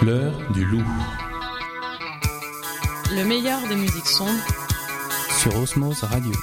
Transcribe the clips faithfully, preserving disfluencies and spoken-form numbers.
L'heure du loup. Le meilleur des musiques sombres Sur Osmose Radio.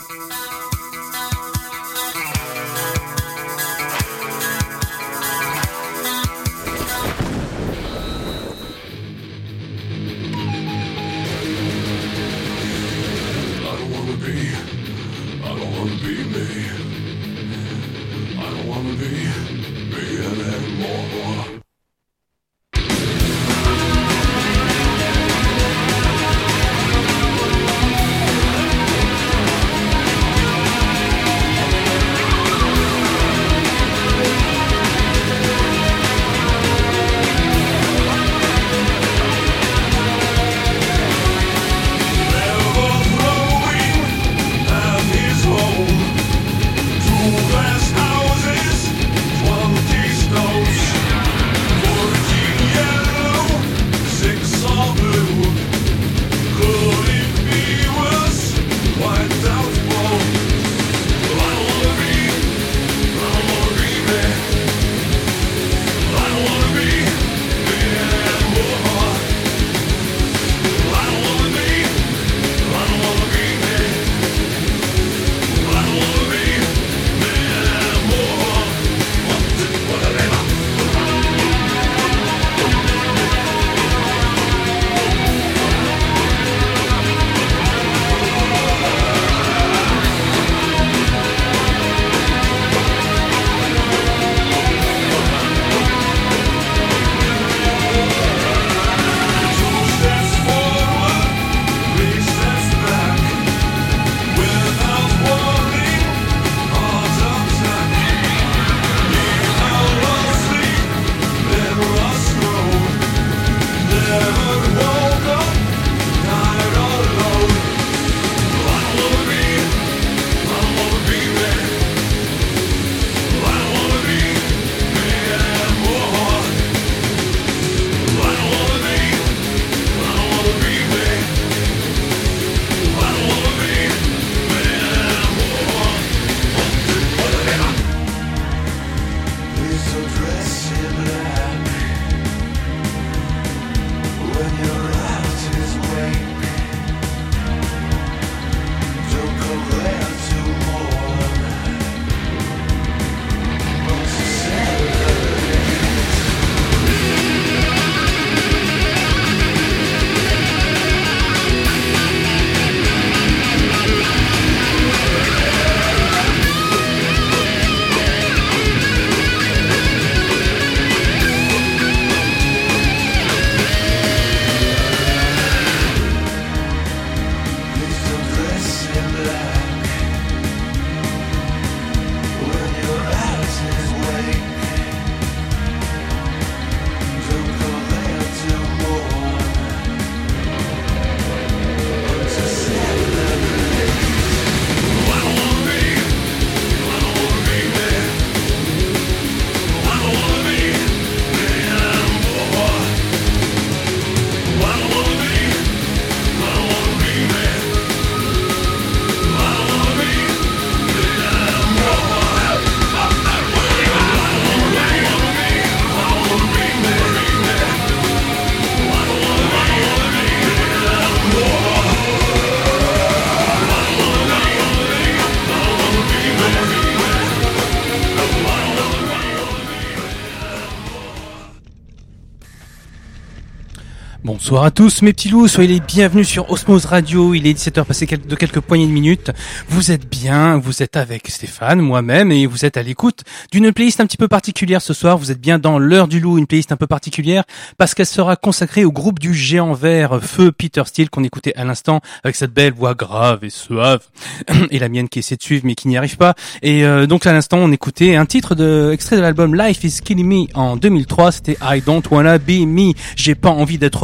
Bonsoir à tous mes petits loups, soyez les bienvenus sur Osmose Radio, il est dix-sept heures passé de quelques poignées de minutes. Vous êtes bien, vous êtes avec Stéphane, moi-même, et vous êtes à l'écoute d'une playlist un petit peu particulière ce soir. Vous êtes bien dans l'heure du loup, une playlist un peu particulière parce qu'elle sera consacrée au groupe du géant vert Feu Peter Steele qu'on écoutait à l'instant avec cette belle voix grave et suave et la mienne qui essaie de suivre mais qui n'y arrive pas. Et euh, donc à l'instant on écoutait un titre de extrait de l'album Life is Killing Me en deux mille trois, c'était I Don't Wanna Be Me, j'ai pas envie d'être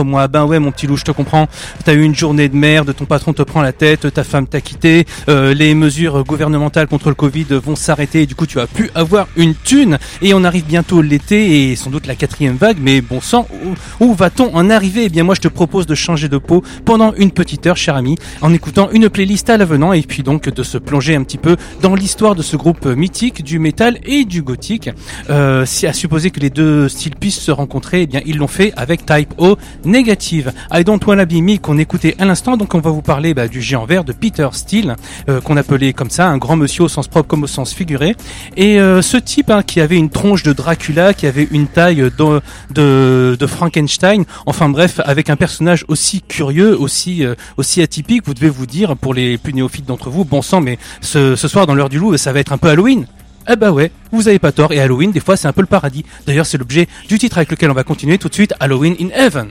moi. Ben ouais, mon petit loup, je te comprends. T'as eu une journée de merde, ton patron te prend la tête, ta femme t'a quitté, euh, les mesures gouvernementales contre le Covid vont s'arrêter et du coup tu vas plus avoir une thune. Et on arrive bientôt l'été et sans doute la quatrième vague, mais bon sang, où, où va-t-on en arriver? Eh bien moi je te propose de changer de peau pendant une petite heure, cher ami, en écoutant une playlist à l'avenant et puis donc de se plonger un petit peu dans l'histoire de ce groupe mythique du métal et du gothique. Euh, si à supposer que les deux styles puissent se rencontrer, eh bien ils l'ont fait avec Type O Negative. I Don't Wanna Be Me qu'on écoutait à l'instant, donc on va vous parler bah, du géant vert de Peter Steele, euh, qu'on appelait comme ça, un grand monsieur au sens propre comme au sens figuré. Et euh, ce type hein, qui avait une tronche de Dracula, qui avait une taille de, de, de Frankenstein, enfin bref, avec un personnage aussi curieux, aussi, euh, aussi atypique, vous devez vous dire, pour les plus néophytes d'entre vous, bon sang, mais ce, ce soir dans l'heure du loup, ça va être un peu Halloween. Eh bah ouais, vous avez pas tort, et Halloween, des fois, c'est un peu le paradis. D'ailleurs, c'est l'objet du titre avec lequel on va continuer tout de suite, Halloween in Heaven.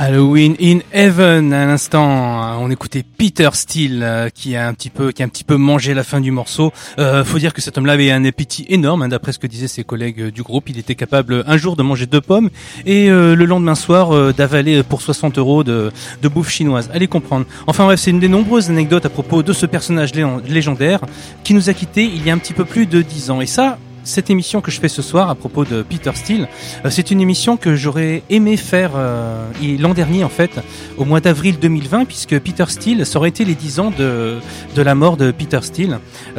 Halloween in Heaven à l'instant. On écoutait Peter Steele euh, qui a un petit peu qui a un petit peu mangé la fin du morceau. Euh, faut dire que cet homme-là avait un appétit énorme, hein, d'après ce que disaient ses collègues euh, du groupe. Il était capable un jour de manger deux pommes et euh, le lendemain soir euh, d'avaler pour soixante euros de, de bouffe chinoise. Allez comprendre. Enfin bref, c'est une des nombreuses anecdotes à propos de ce personnage lé- légendaire qui nous a quittés il y a un petit peu plus de dix ans. Et ça, cette émission que je fais ce soir à propos de Peter Steele, euh, c'est une émission que j'aurais aimé faire euh, l'an dernier en fait, au mois d'avril deux mille vingt, puisque Peter Steele, ça aurait été les dix ans de, de la mort de Peter Steele,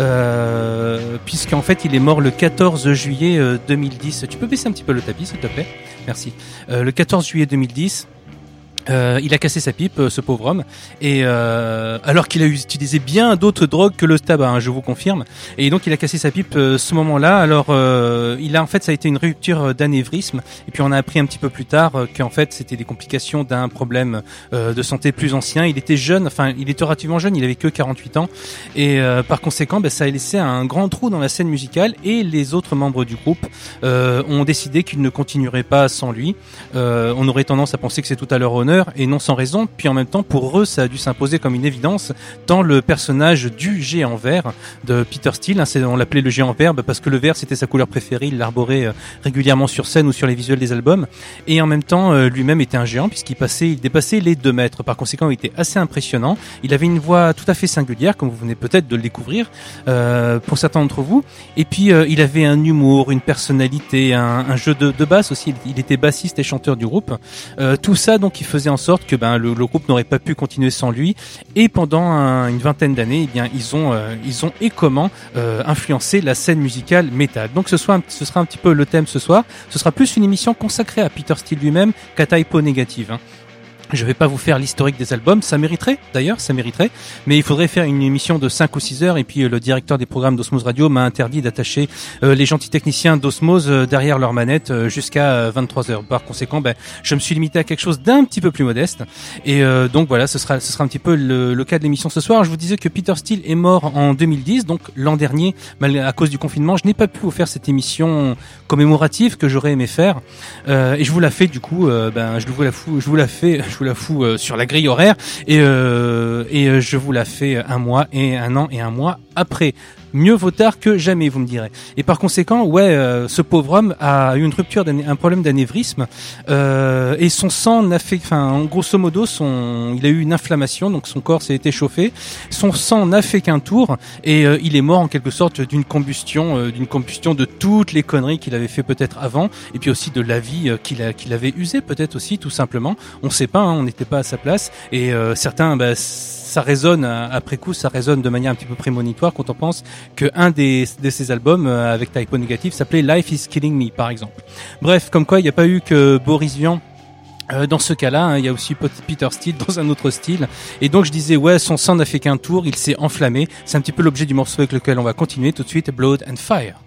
euh, puisqu'en fait il est mort le quatorze juillet euh, deux mille dix. Tu peux baisser un petit peu le tapis s'il te plaît? Merci. Euh, le quatorze juillet deux mille dix. Euh, il a cassé sa pipe, euh, ce pauvre homme, et euh, alors qu'il a utilisé bien d'autres drogues que le tabac, hein, je vous confirme. Et donc il a cassé sa pipe euh, ce moment-là. Alors euh, il a en fait ça a été une rupture d'anévrisme, et puis on a appris un petit peu plus tard euh, qu'en fait c'était des complications d'un problème euh, de santé plus ancien. Il était jeune, enfin il était relativement jeune, il avait que quarante-huit ans, et euh, par conséquent, ben, ça a laissé un grand trou dans la scène musicale. Et les autres membres du groupe euh, ont décidé qu'ils ne continueraient pas sans lui. Euh, on aurait tendance à penser que c'est tout à leur honneur, et non sans raison, puis en même temps pour eux ça a dû s'imposer comme une évidence, tant le personnage du géant vert de Peter Steele, hein, c'est, on l'appelait le géant vert bah, parce que le vert c'était sa couleur préférée, il l'arborait euh, régulièrement sur scène ou sur les visuels des albums, et en même temps euh, lui-même était un géant puisqu'il passait, il dépassait les deux mètres, par conséquent il était assez impressionnant, il avait une voix tout à fait singulière comme vous venez peut-être de le découvrir euh, pour certains d'entre vous, et puis euh, il avait un humour, une personnalité, un, un jeu de, de basse aussi, il, il était bassiste et chanteur du groupe, euh, tout ça donc il faisait en sorte que ben le, le groupe n'aurait pas pu continuer sans lui, et pendant un, une vingtaine d'années, eh bien ils ont euh, ils ont et comment euh, influencé la scène musicale métal. Donc ce soir, ce sera un petit peu le thème ce soir. Ce sera plus une émission consacrée à Peter Steele lui-même qu'à Type O Negative, hein. Je vais pas vous faire l'historique des albums, ça mériterait d'ailleurs, ça mériterait, mais il faudrait faire une émission de cinq ou six heures, et puis euh, le directeur des programmes d'Osmose Radio m'a interdit d'attacher euh, les gentils techniciens d'Osmose euh, derrière leur manette euh, jusqu'à euh, vingt-trois heures. Par conséquent, ben, je me suis limité à quelque chose d'un petit peu plus modeste, et euh, donc voilà, ce sera ce sera un petit peu le, le cas de l'émission ce soir. Je vous disais que Peter Steele est mort en deux mille dix, donc l'an dernier, mal, à cause du confinement, je n'ai pas pu vous faire cette émission commémorative que j'aurais aimé faire, euh, et je vous la fais du coup, euh, ben je vous la fous, je vous la fais. Je vous la fous euh, sur la grille horaire, et, euh, et euh, je vous la fais un mois et un an et un mois après. Mieux vaut tard que jamais, vous me direz. Et par conséquent, ouais, euh, ce pauvre homme a eu une rupture, un problème d'anévrisme, euh, et son sang n'a fait, enfin, grosso modo, son, il a eu une inflammation, donc son corps s'est échauffé. Son sang n'a fait qu'un tour, et euh, il est mort en quelque sorte d'une combustion, euh, d'une combustion de toutes les conneries qu'il avait fait peut-être avant, et puis aussi de la vie euh, qu'il a, qu'il avait usée peut-être aussi, tout simplement. On sait pas, hein, on n'était pas à sa place, et euh, certains, bah, ça résonne après coup, ça résonne de manière un petit peu prémonitoire quand on pense que un des de ces albums euh, avec Type O Negative s'appelait Life is Killing Me par exemple. Bref, comme quoi il n'y a pas eu que Boris Vian. Euh, dans ce cas-là, hein, il y a aussi Peter Steele dans un autre style. Et donc je disais, ouais, son sang n'a fait qu'un tour, il s'est enflammé. C'est un petit peu l'objet du morceau avec lequel on va continuer tout de suite, Blood and Fire.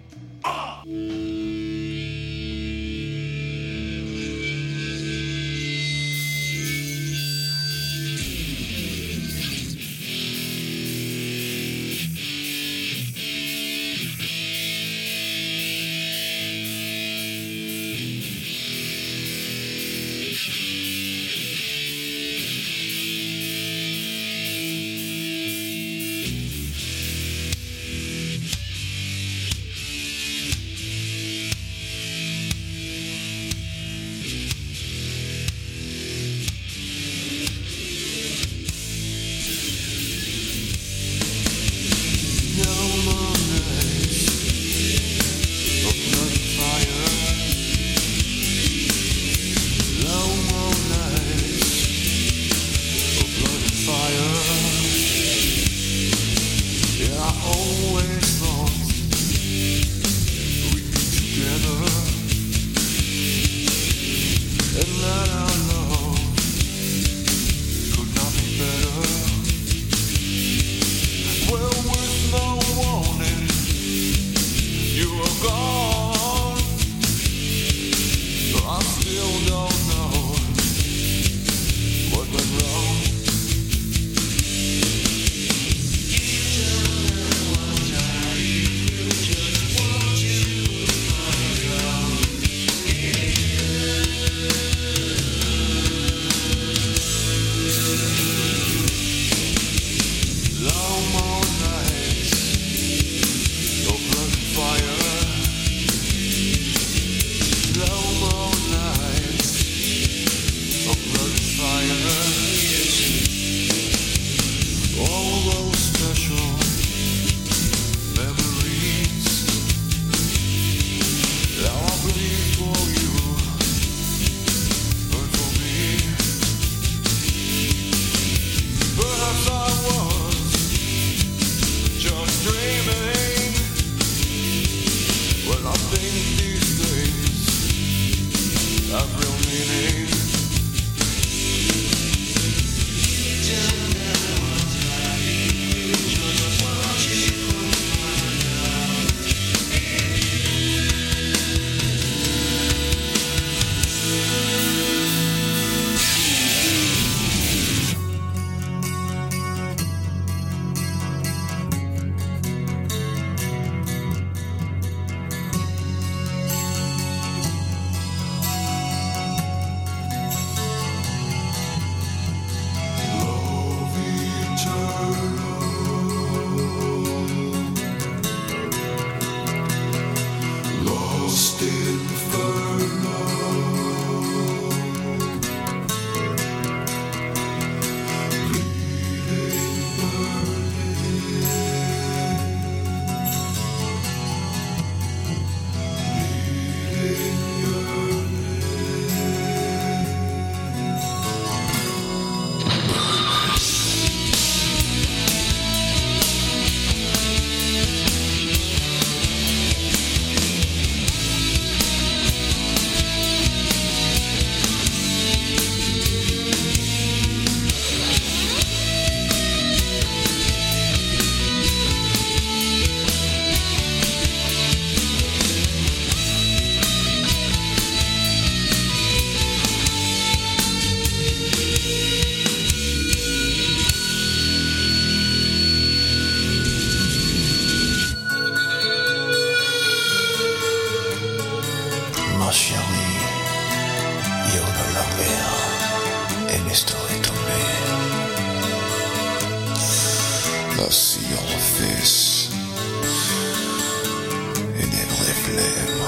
blame.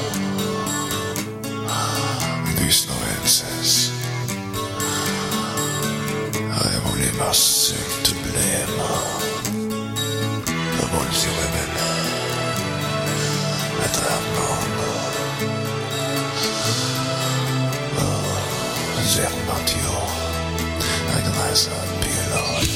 There's no answers. I am only myself to blame. Of all the women that I have known. Oh, they're not you. I'd rather be alone.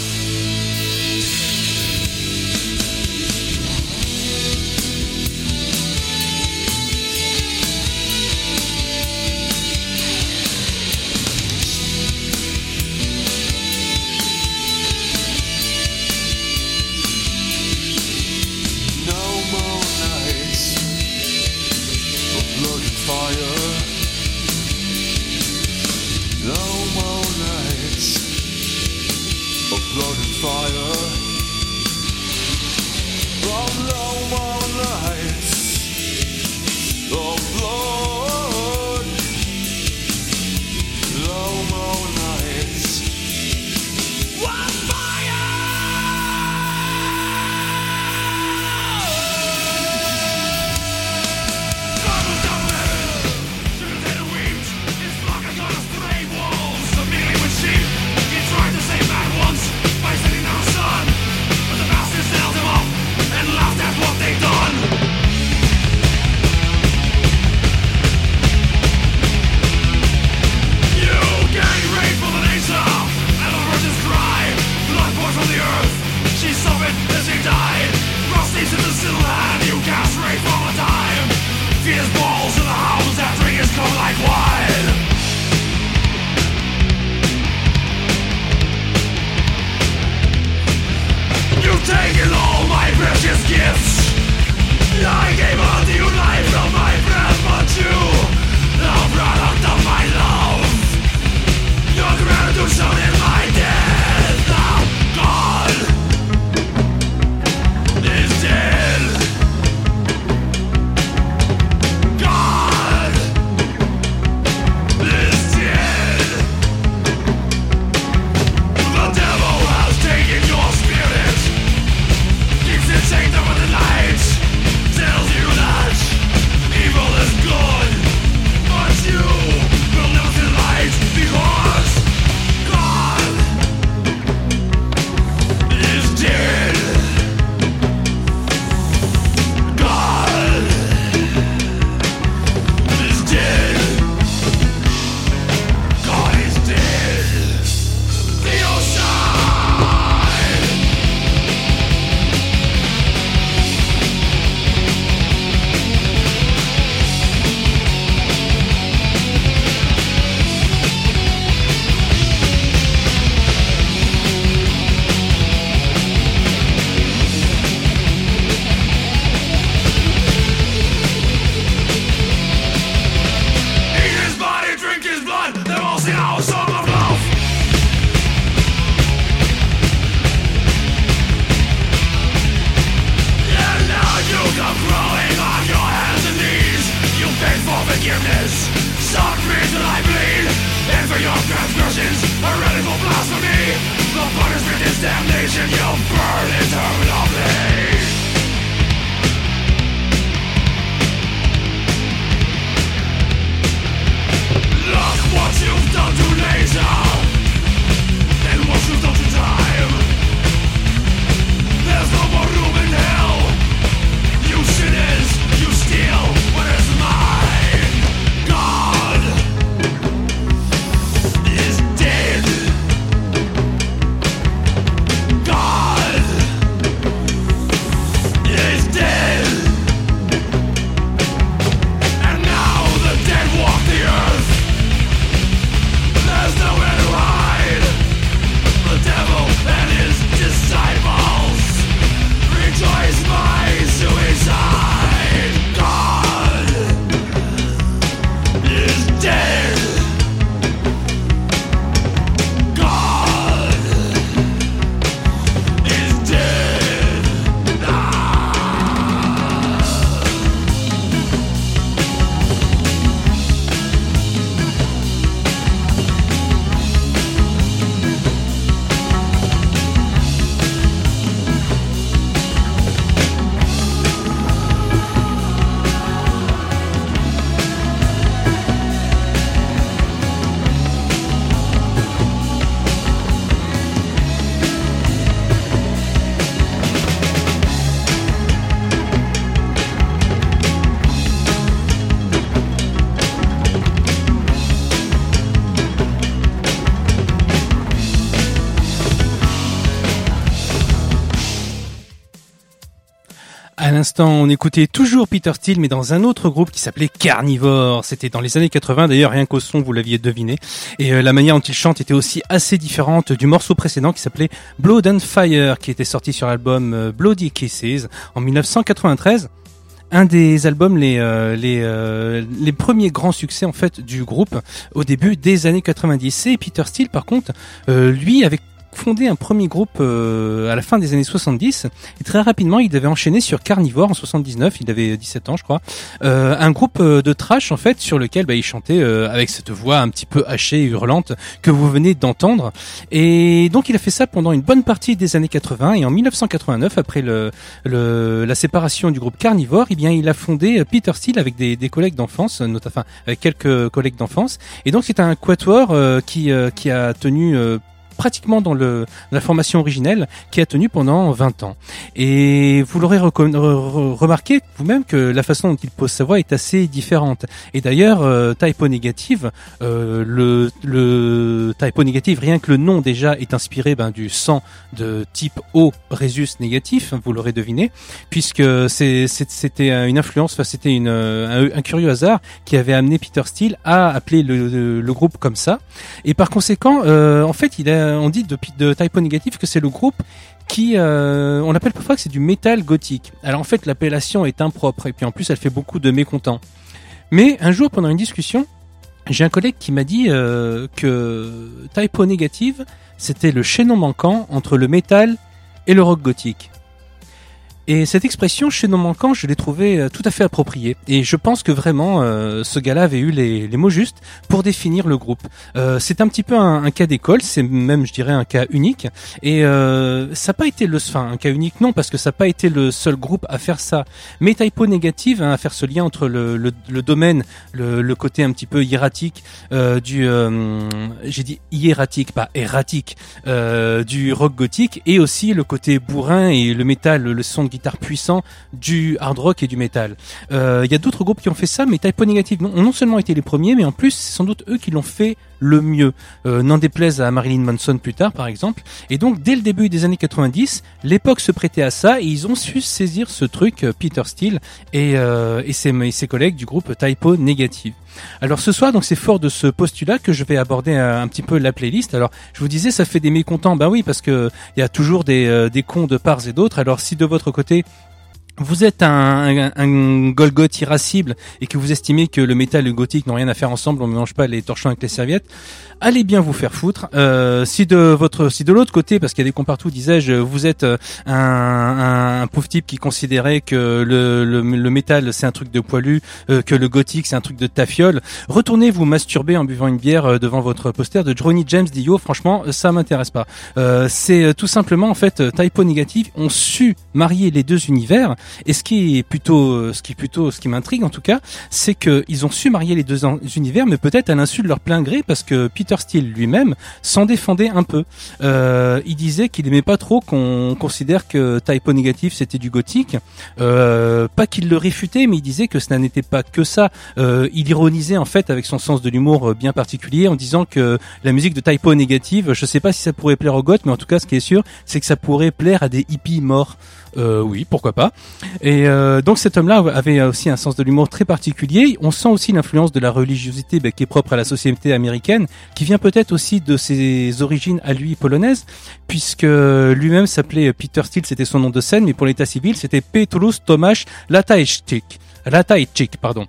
l'instant, on écoutait toujours Peter Steele, mais dans un autre groupe qui s'appelait Carnivore. C'était dans les années quatre-vingts, d'ailleurs, rien qu'au son, vous l'aviez deviné. Et euh, la manière dont il chante était aussi assez différente du morceau précédent qui s'appelait Blood and Fire, qui était sorti sur l'album euh, Bloody Kisses en dix-neuf cent quatre-vingt-treize. Un des albums, les euh, les euh, les premiers grands succès en fait du groupe au début des années quatre-vingt-dix. Et Peter Steele, par contre, euh, lui, avec fondé un premier groupe euh, à la fin des années soixante-dix et très rapidement il devait enchaîner sur Carnivore en soixante-dix-neuf, il avait dix-sept ans je crois, euh, un groupe euh, de thrash en fait sur lequel bah, il chantait euh, avec cette voix un petit peu hachée et hurlante que vous venez d'entendre. Et donc il a fait ça pendant une bonne partie des années quatre-vingts et en dix-neuf cent quatre-vingt-neuf, après le, le la séparation du groupe Carnivore, eh bien il a fondé Peter Steele avec des, des collègues d'enfance, notamment enfin, avec quelques collègues d'enfance, et donc c'est un quatuor euh, qui euh, qui a tenu euh, pratiquement dans le la formation originelle, qui a tenu pendant vingt ans. Et vous l'aurez recon- re- remarqué vous-même que la façon dont il pose sa voix est assez différente. Et d'ailleurs, euh, Type O Negative, euh, le, le Type O Negative, rien que le nom déjà est inspiré ben, du sang de type O Rhesus négatif, vous l'aurez deviné, puisque c'est, c'est, c'était une influence, enfin c'était une, un, un curieux hasard qui avait amené Peter Steele à appeler le, le, le groupe comme ça. Et par conséquent, euh, en fait, il a on dit de, de Type O Negative que c'est le groupe qui, euh, on appelle parfois que c'est du métal gothique. Alors en fait, l'appellation est impropre et puis en plus, elle fait beaucoup de mécontents. Mais un jour, pendant une discussion, j'ai un collègue qui m'a dit euh, que Type O Negative, c'était le chaînon manquant entre le métal et le rock gothique. Et cette expression chaînon manquant, je l'ai trouvée tout à fait appropriée. Et je pense que vraiment, euh, ce gars-là avait eu les, les mots justes pour définir le groupe. Euh, c'est un petit peu un, un cas d'école, c'est même, je dirais, un cas unique. Et euh, ça n'a pas été le, enfin, un cas unique non, parce que ça n'a pas été le seul groupe à faire ça. Mais Type O Negative, hein, à faire ce lien entre le, le, le domaine, le, le côté un petit peu hiératique euh, du, euh, j'ai dit hiératique, pas erratique, euh, du rock gothique, et aussi le côté bourrin et le métal, le son de guitare puissant du hard rock et du métal. Il euh, y a d'autres groupes qui ont fait ça, mais Type O Negative ont non seulement été les premiers, mais en plus c'est sans doute eux qui l'ont fait le mieux. Euh, n'en déplaise à Marilyn Manson plus tard par exemple. Et donc dès le début des années quatre-vingt-dix, l'époque se prêtait à ça et ils ont su saisir ce truc, Peter Steele et, euh, et, ses, et ses collègues du groupe Type O Negative. Alors ce soir, donc c'est fort de ce postulat que je vais aborder un, un petit peu la playlist. Alors je vous disais, ça fait des mécontents, ben oui, parce que il y a toujours des, euh, des cons de parts et d'autres. Alors si de votre côté vous êtes un, un, un Golgoth irascible et que vous estimez que le métal et le gothique n'ont rien à faire ensemble, on ne mélange pas les torchons avec les serviettes, allez bien vous faire foutre. Euh, si de votre, si de l'autre côté, parce qu'il y a des cons partout, disais-je, vous êtes un, un, un pauvre type qui considérait que le, le, le métal c'est un truc de poilu, euh, que le gothique c'est un truc de tafiole, retournez vous masturber en buvant une bière devant votre poster de Ronnie James Dio. Franchement, ça m'intéresse pas. Euh, c'est tout simplement en fait Type O Negative ont su marier les deux univers. Et ce qui est plutôt, ce qui est plutôt, ce qui m'intrigue en tout cas, c'est que ils ont su marier les deux univers, mais peut-être à l'insu de leur plein gré, parce que Peter Steele lui-même s'en défendait un peu. Euh, il disait qu'il aimait pas trop qu'on considère que Type O Negative c'était du gothique. Euh, pas qu'il le réfutait, mais il disait que ça n'était pas que ça. Euh, il ironisait en fait avec son sens de l'humour bien particulier en disant que la musique de Type O Negative, je sais pas si ça pourrait plaire aux goths, mais en tout cas ce qui est sûr, c'est que ça pourrait plaire à des hippies morts. Euh, oui, pourquoi pas. Et euh, donc cet homme-là avait aussi un sens de l'humour très particulier. On sent aussi l'influence de la religiosité bah, qui est propre à la société américaine, qui vient peut-être aussi de ses origines à lui polonaises, puisque lui-même s'appelait Peter Steele, c'était son nom de scène, mais pour l'état civil, c'était Petrus Tomasz Latajczyk. Latajczyk, pardon.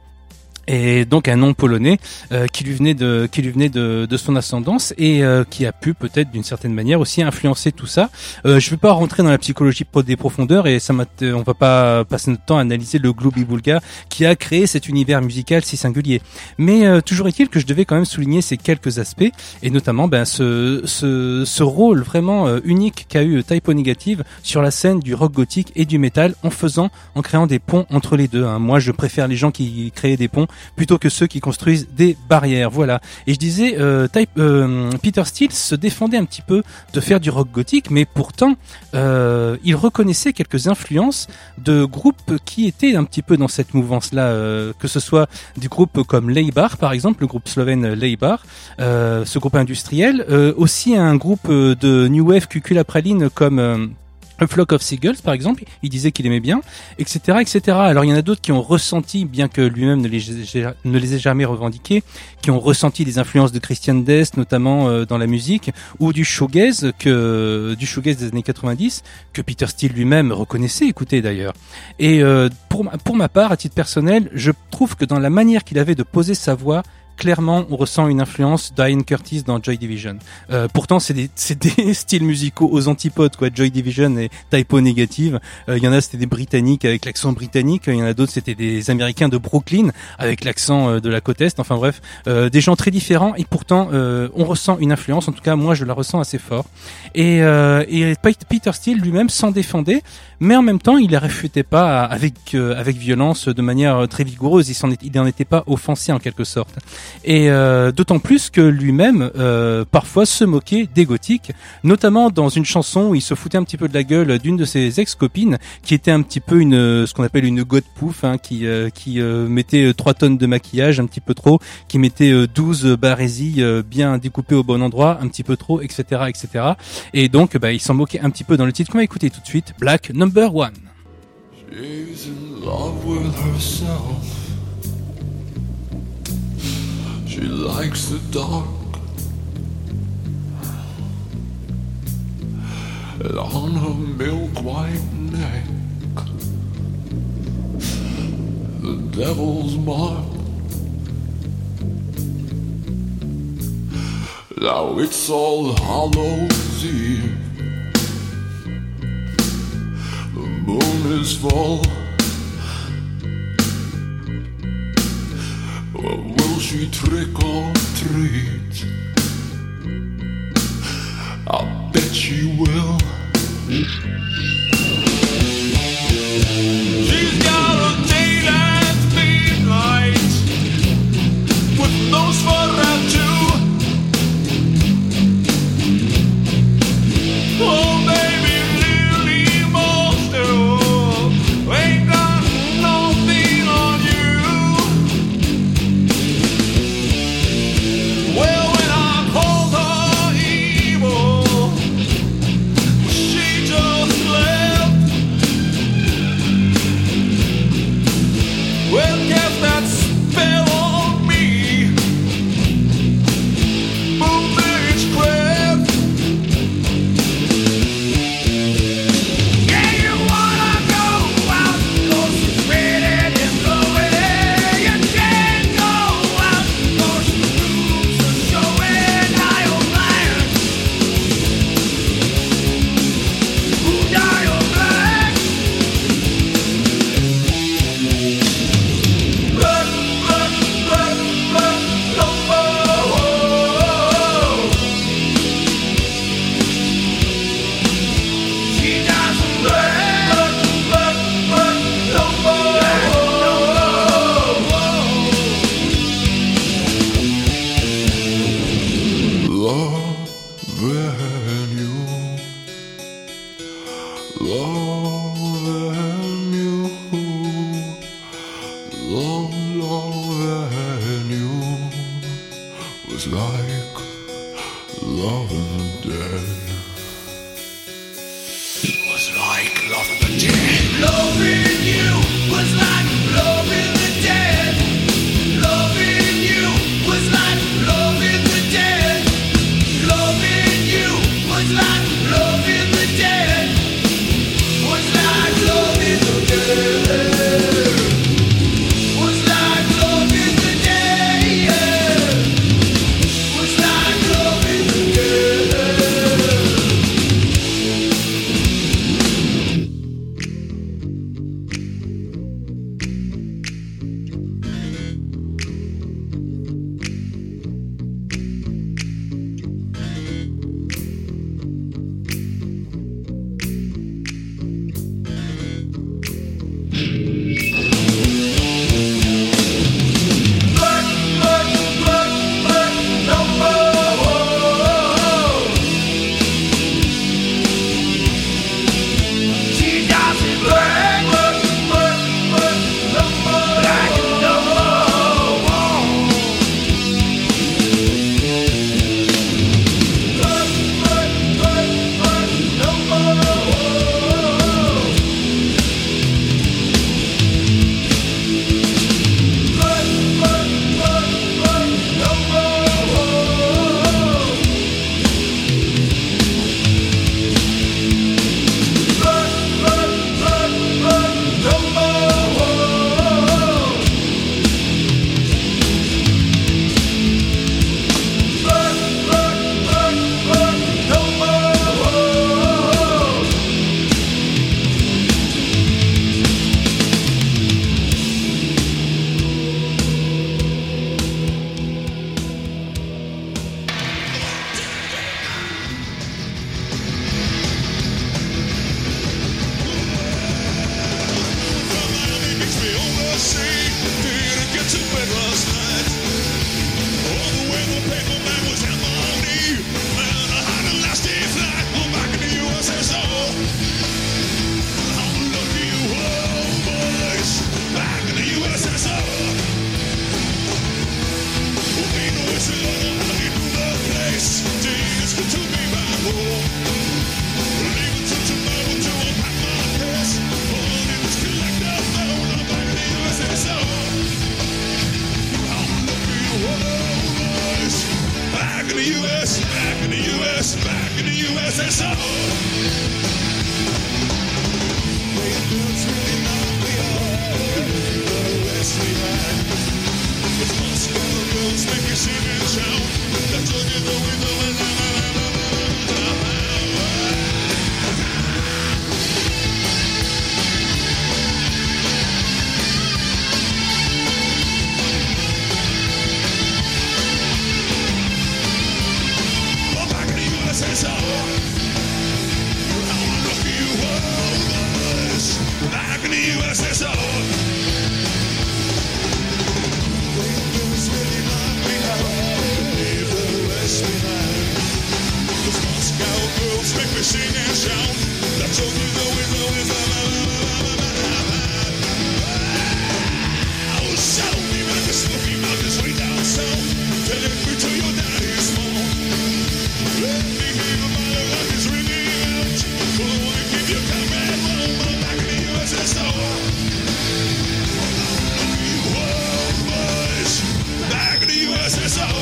Et donc un nom polonais euh, qui lui venait de qui lui venait de, de son ascendance et euh, qui a pu peut-être d'une certaine manière aussi influencer tout ça. Euh, je ne vais pas rentrer dans la psychologie des profondeurs et ça m'a, on va pas passer notre temps à analyser le Glooby-Boulga qui a créé cet univers musical si singulier. Mais euh, toujours est-il que je devais quand même souligner ces quelques aspects et notamment ben ce ce, ce rôle vraiment euh, unique qu'a eu Type O Negative sur la scène du rock gothique et du métal en faisant en créant des ponts entre les deux. Hein. Moi, je préfère les gens qui créent des ponts plutôt que ceux qui construisent des barrières, voilà. Et je disais, euh, type, euh, Peter Steele se défendait un petit peu de faire du rock gothique, mais pourtant, euh, il reconnaissait quelques influences de groupes qui étaient un petit peu dans cette mouvance-là, euh, que ce soit des groupes comme Leibar, par exemple, le groupe slovène Leibar, euh, ce groupe industriel, euh, aussi un groupe de New Wave Cuculapraline comme... Euh, A Flock of Seagulls, par exemple, il disait qu'il aimait bien, et cetera, et cetera. Alors il y en a d'autres qui ont ressenti, bien que lui-même ne les, ne les ait jamais revendiqués, qui ont ressenti des influences de Christian Death, notamment euh, dans la musique, ou du shoegaze, que du shoegaze des années quatre-vingt-dix, que Peter Steele lui-même reconnaissait écouter d'ailleurs. Et euh, pour ma, pour ma part, à titre personnel, je trouve que dans la manière qu'il avait de poser sa voix, clairement, on ressent une influence d'Ian Curtis dans Joy Division. Euh, pourtant, c'est des, c'est des styles musicaux aux antipodes, quoi. Joy Division et Typo Negative. Il euh, y en a, c'était des Britanniques avec l'accent britannique. Il y en a d'autres, c'était des Américains de Brooklyn avec l'accent euh, de la côte est. Enfin bref, euh, des gens très différents. Et pourtant, euh, on ressent une influence. En tout cas, moi, je la ressens assez fort. Et, euh, et Peter Steele lui-même s'en défendait, mais en même temps, il la réfutait pas avec euh, avec violence, de manière très vigoureuse. Il s'en est, il n'en était pas offensé en quelque sorte. Et euh, d'autant plus que lui-même euh, parfois se moquait des gothiques, notamment dans une chanson où il se foutait un petit peu de la gueule d'une de ses ex-copines qui était un petit peu une ce qu'on appelle une goth pouf, hein, qui euh, qui euh, mettait trois tonnes de maquillage un petit peu trop, qui mettait euh, douze barésies euh, bien découpées au bon endroit un petit peu trop, et cetera, et cetera. Et donc bah il s'en moquait un petit peu dans le titre qu'on va écouter tout de suite, Black Number One. She's in love with herself. She likes the dark, and on her milk white neck, the devil's mark. Now it's All Hallows Eve. The moon is full. Well, will she trick or treat? I bet she will. She's got a daylight midnight with nose for round two. Oh, baby, really monster, ain't got nothing on you. Well, when I called her evil, she just left. Well, guess that spell on me, boom, witchcraft. Yeah, you wanna go out, 'cause it's raining and blowing. You can't go out, 'cause the rules are showing how you're blind. Ooh, yeah, you're blind. Blood, blood, blood, blood, lumber. She doesn't blood, blood, blood, lumber. Loving you, loving you, love, loving you was like loving the dead. It was like loving the dead. Loving you was like loving the dead. Loving you was like loving the dead. Loving you was like loving the dead. Was like loving the dead. Was like loving the dead. Was like loving the dead. me oversee. Didn't get to bed last night. All the way the paper man was at my knee. And I had a last day flight. I'm back in the U S S R. I'm lucky you were, boys. Back in the U S S R. Well, we know it's a lot of honey to the place. Days good to be back home. Leave it till tomorrow to unpack my case. All in this collector phone. I'm back in the U S S R. I'm lucky you were, boys. Back in the U S, back in the U S, back in the U S S R. Great bills really knock me off. The West we had. It's Moscow girls make you sing and shout. That's all you know we know it. Well, back in the U S S R. How lucky you were, boys. Back in the U S S R. Bills really knock me out. Leave the West behind. Those Moscow girls make me sing and shout. That's all you know is always oh, shout me like a Smoky Mountains way down south. Take me to your daddy's home. Let me hear your mother like it's ringing out. Well, I wanna keep your comrade home. I'm back in the U S S R. You were boys. Back in the U S S R.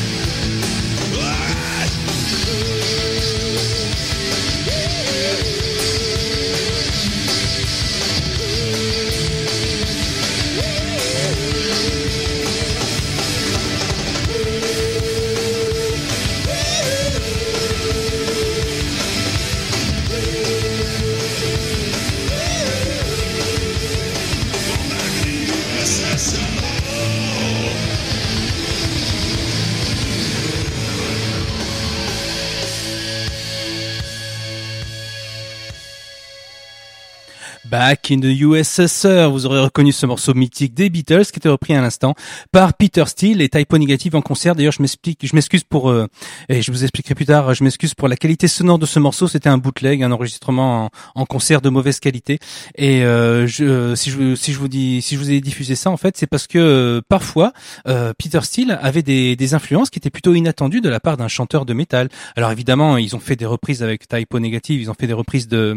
Back in the U S S R, vous aurez reconnu ce morceau mythique des Beatles qui était repris à l'instant par Peter Steele et Type O Negative en concert. D'ailleurs, je m'explique, je m'excuse pour, euh, et je vous expliquerai plus tard, je m'excuse pour la qualité sonore de ce morceau. C'était un bootleg, un enregistrement en, en concert de mauvaise qualité. Et euh, je, si je, si je vous dis, si je vous ai diffusé ça, en fait, c'est parce que euh, parfois euh, Peter Steele avait des, des influences qui étaient plutôt inattendues de la part d'un chanteur de métal. Alors évidemment, ils ont fait des reprises avec Type O Negative, ils ont fait des reprises de,